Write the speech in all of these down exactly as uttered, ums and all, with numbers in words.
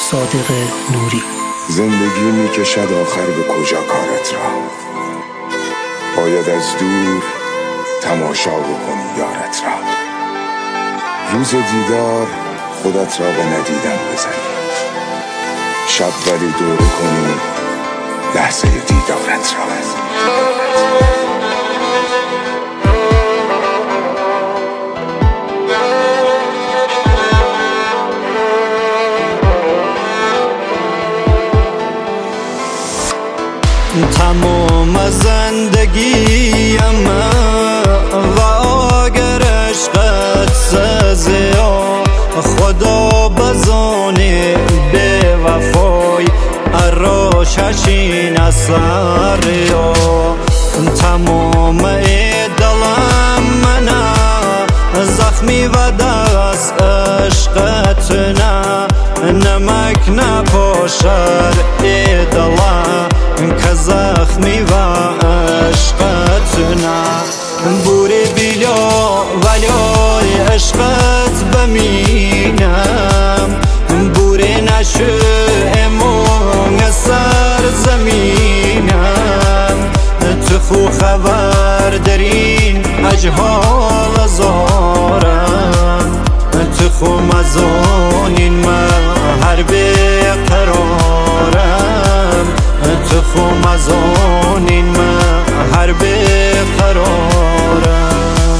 صادق نوری. زندگی می کشد آخر به کجا کارت را، باید از دور تماشا بکنی یارت را. روز دیدار خودت را به ندیدن بزنی، شب ولی دوره کنی لحظه دیدارت را. تمام زندگیم و اگر عشقت سزیا، خدا بزانه به وفای اراششین اثر یا. تمام دلم منه زخمی و دست عشقت نه، نمک نپاشر ای دلم که زخمی و عشقت نه. بوری بیلا ولی عشقت بمینم، بوری نشو امون سر زمینم. تو خو خبر درین اجهال زارم، تو خو مزانین من هر بیقرارم. تو خو مزانین من هر بیقرارم.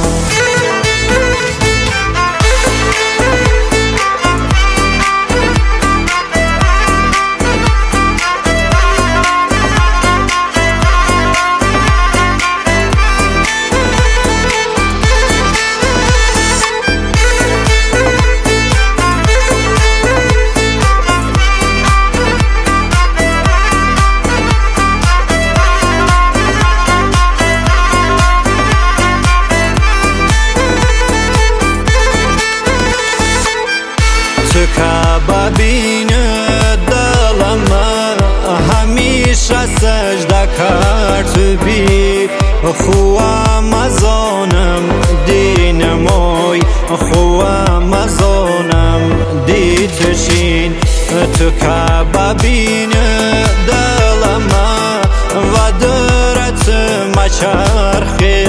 تو که ببین دلم همیشه سجده کرد بی، خوام ازانم دین مای، خوام ازانم دی تشین. تو که ببین دلم و درت مچرخی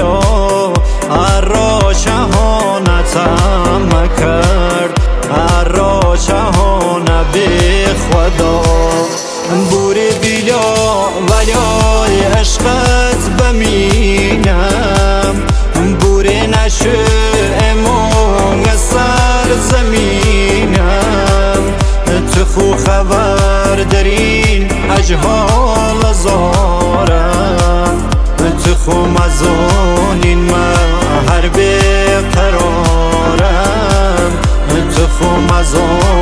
اراشهانتم کرد، اراشهانه بی خدا. بوری بیلا ولی عشقت بمینم، بوری نشو امون سر زمینم. تو خو خبر درین اجهال زارم، تو خو مزانین من هر بیقرارم. تو خو مزانین